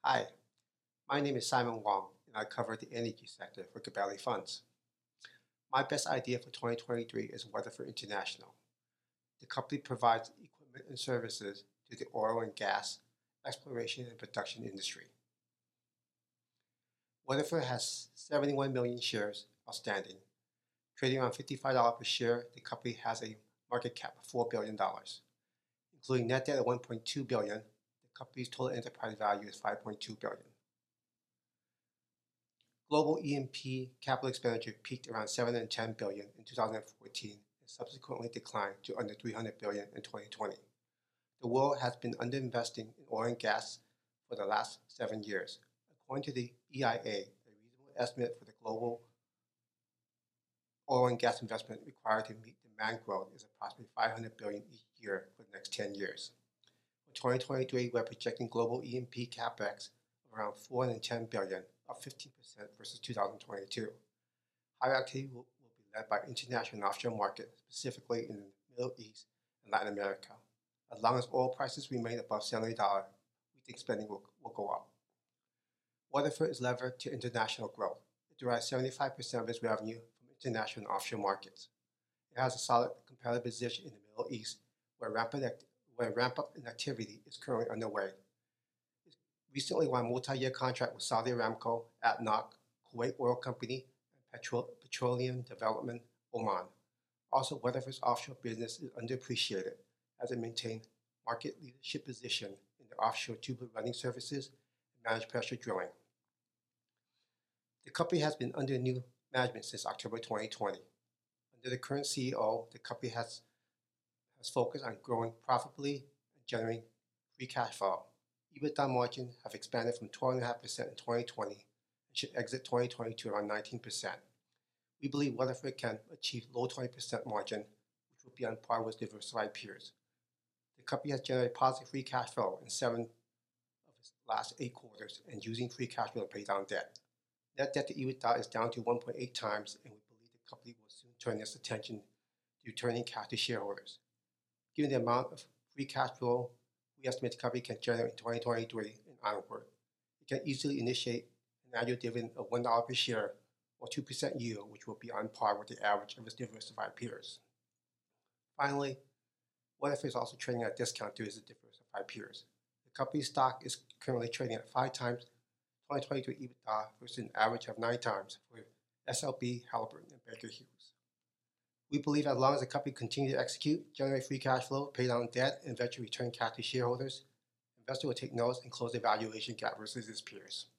Hi, my name is Simon Wong, and I cover the energy sector for Gabelli Funds. My best idea for 2023 is Weatherford International. The company provides equipment and services to the oil and gas exploration and production industry. Weatherford has 71 million shares outstanding. Trading around $55 per share, the company has a market cap of $4 billion. Including net debt of $1.2 billion, the company's total enterprise value is $5.2 billion. Global E&P capital expenditure peaked around $710 billion in 2014 and subsequently declined to under $300 billion in 2020. The world has been underinvesting in oil and gas for the last 7 years. According to the EIA, a reasonable estimate for the global oil and gas investment required to meet demand growth is approximately $500 billion each year for the next 10 years. For 2023, we're projecting global E&P capex of around $410 billion, up 15% versus 2022. Higher activity will be led by international and offshore markets, specifically in the Middle East and Latin America. As long as oil prices remain above $70, we think spending will go up. Weatherford is levered to international growth. It derives 75% of its revenue from international and offshore markets. It has a solid competitive position in the Middle East, where ramp-up in activity is currently underway. It recently won a multi-year contract with Saudi Aramco, ADNOC, Kuwait Oil Company, and Petroleum Development Oman. Also, Weatherford's offshore business is underappreciated as it maintains market leadership position in the offshore tubular running services and managed pressure drilling. The company has been under new management since October 2020. Under the current CEO, the company has focused on growing profitably and generating free cash flow. EBITDA margins have expanded from 12.5% in 2020 and should exit 2022 around 19%. We believe Weatherford can achieve low 20% margin, which will be on par with diversified peers. The company has generated positive free cash flow in 7 of its last 8 quarters and using free cash flow to pay down debt. Net debt to EBITDA is down to 1.8 times, and we believe the company will soon turn its attention to returning cash to shareholders. Given the amount of free cash flow we estimate the company can generate in 2023 and onward, it can easily initiate an annual dividend of $1 per share or 2% yield, which will be on par with the average of its diversified peers. Finally, Weatherford is also trading at a discount to its diversified peers. The company's stock is currently trading at 5 times 2023 EBITDA versus an average of 9 times for SLB, Halliburton, and Baker Hughes. We believe as long as the company continues to execute, generate free cash flow, pay down debt, and eventually return cash to shareholders, investors will take notice and close the valuation gap versus its peers.